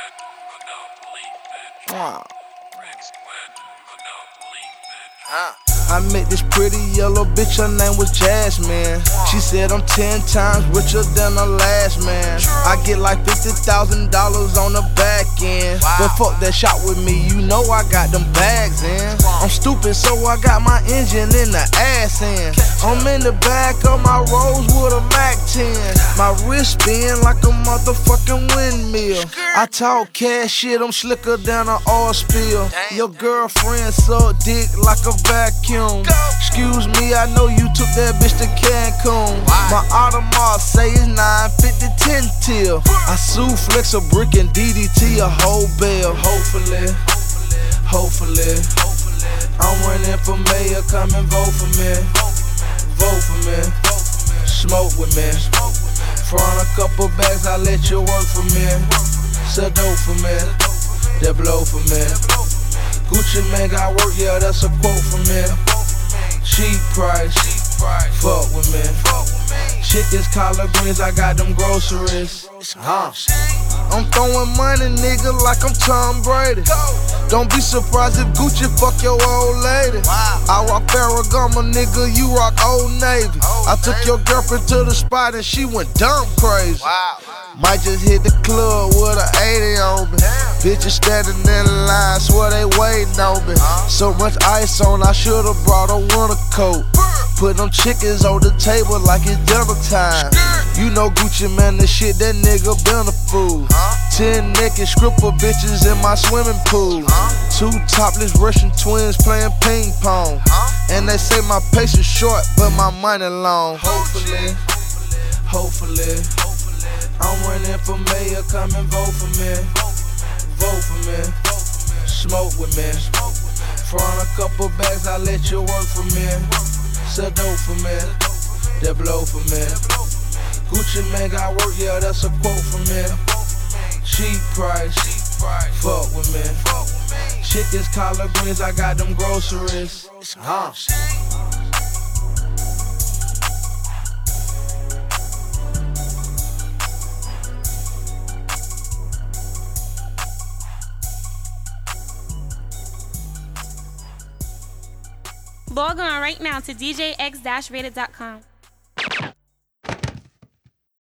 I met this pretty yellow bitch, her name was Jasmine. She said I'm 10 times richer than the last man. I get like $50,000 on the back end. But fuck that shot with me, you know I got them bags in. I'm stupid, so I got my engine in the ass end. I'm in the back of my Rolls with a Mac 10. My wrist spin like a motherfucking windmill. I talk cash shit, I'm slicker than an oil spill. Your girlfriend suck dick like a vacuum. Excuse me, I know you took that bitch to Cancun. My Audemars say it's 950 10 till. I sue Flex a brick and DDT a whole bell. Hopefully, I'm running for mayor, come and vote for me. Vote for me, smoke with me. Front a couple bags, I let you work for me. Sell dope for me, that blow for me. Gucci man got work, yeah, that's a quote for me. Cheap price, fuck with me. Chickens, collard greens, I got them groceries. I'm throwing money, nigga, like I'm Tom Brady. Don't be surprised if Gucci fuck your old lady. I rock Ferragamo, nigga, you rock Old Navy. I took your girlfriend to the spot and she went dumb crazy. Might just hit the club with a 80 on me. Bitches standing in the line, swear they waiting on me. So much ice on, I should've brought a winter coat. Put them chickens on the table like it's dinner time. You know Gucci man, the shit, that nigga been a fool. 10 naked stripper bitches in my swimming pool. 2 topless Russian twins playing ping pong. And they say my pace is short, but my money long. Hopefully, I'm running for mayor, come and vote for me. Vote for me, smoke with me. Front a couple bags, I let you work for me. Sell dope for me, that blow for me. Gucci man got work, yeah, that's a quote for me. Cheap price, fuck with me. Chickens, collard greens, I got them groceries. Log on right now to djx-rated.com.